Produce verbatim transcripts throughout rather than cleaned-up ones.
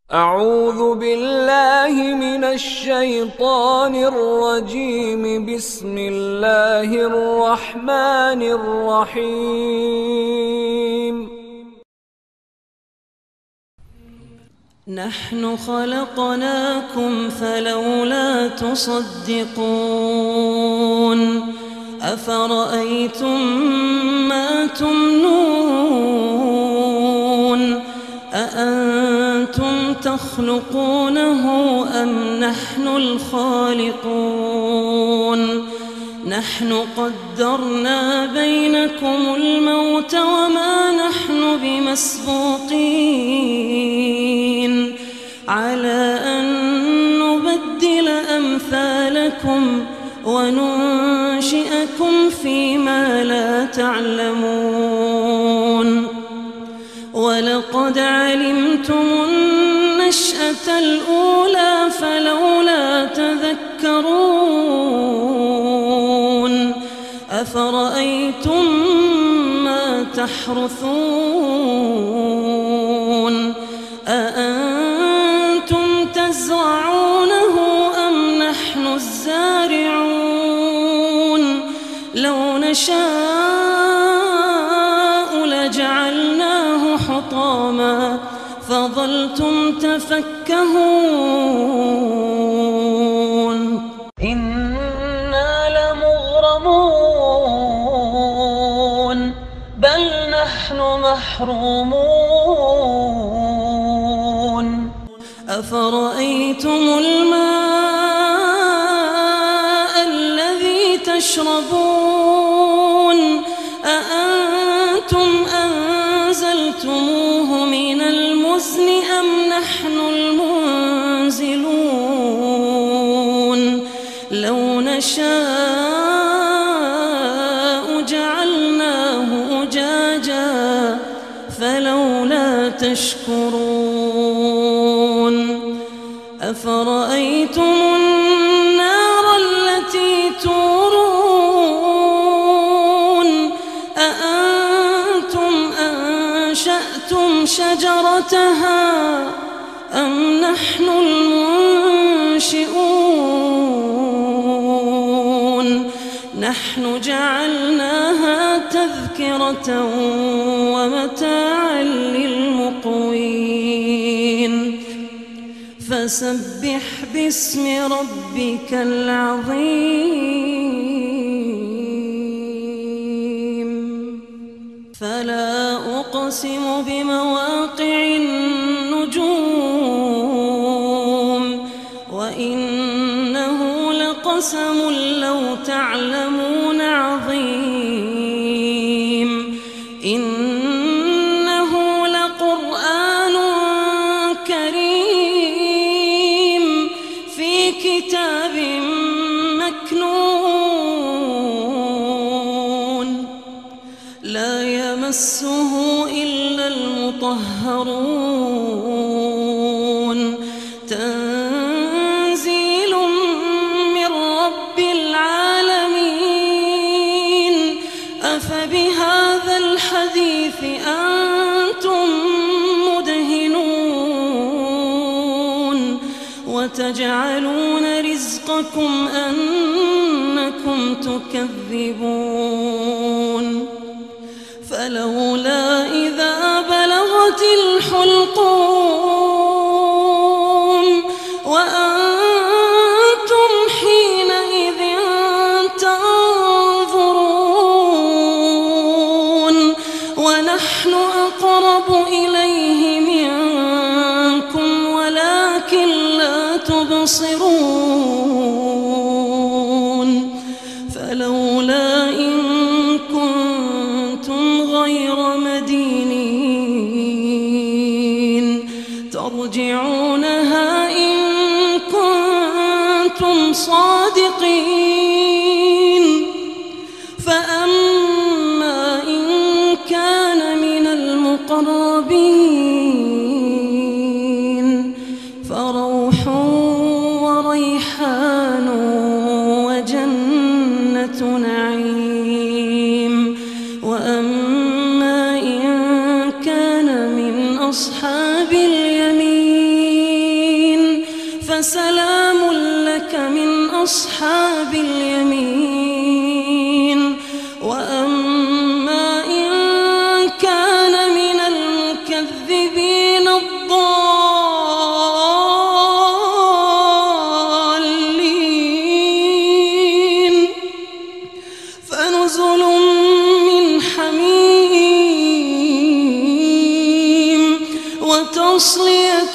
أعوذ بالله من الشيطان الرجيم. بسم الله الرحمن الرحيم. نحن خلقناكم فلولا تصدقون. أفرأيتم ما تمنون أأنتم تخلقونه أم نحن الخالقون؟ نحن قدرنا بينكم الموت وما نحن بمسبوقين على أن نبدل أمثالكم وننشئكم فيما لا تعلمون. ولقد علمتم النشأة الأولى فلولا تذكرون. أفرأيتم ما تحرثون أأنتم تزرعونه أم نحن الزارعون؟ لو نشاء لجعلناه حطاما فظلتم تفكهون. إنا لمغرمون بل نحن محرومون. أفرأيتم الماء الذي تشربون أأنتم أنزلتموه من المزن أم نحن المنزلون؟ لو نشاء جعلناه أجاجا فلولا تشكرون. أفرأيتم النار التي تورون أأنتم أنشأتم شجرتها أم نحن المنشئون؟ نحن جعلناها تذكرة ومتاعا للمقوين. فسبح باسم ربك العظيم. فلا أقسم بمواقع النجوم وإنه لقسم لو تعلمون عظيم. إنه لقرآن كريم في كتاب مكنون لا يمسه إلا المطهرون. تنزيل من رب العالمين. أفبهذا الحديث أنتم مدهنون وتجعلون رزقكم أنكم تكذبون. فلولا إذا بلغت الحلقوم وأنتم حينئذ تنظرون ونحن أقرب إليه منكم ولكن لا تبصرون. فلولا إن كنتم غير مدينين ترجعونها إن كنتم صادقين. فأما إن كان من المقربين فروح وريحان وجنة نعيم. وأما إن كان من أصحاب اليمين فسلام لك من أصحاب اليمين. وأما إن كان من المكذبين الضالين فنزل من حميم وتصلية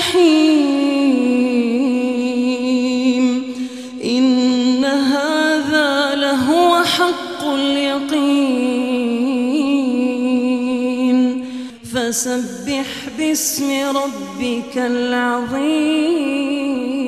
جحيم. إن هذا لهو حق اليقين. فسبح باسم ربك العظيم.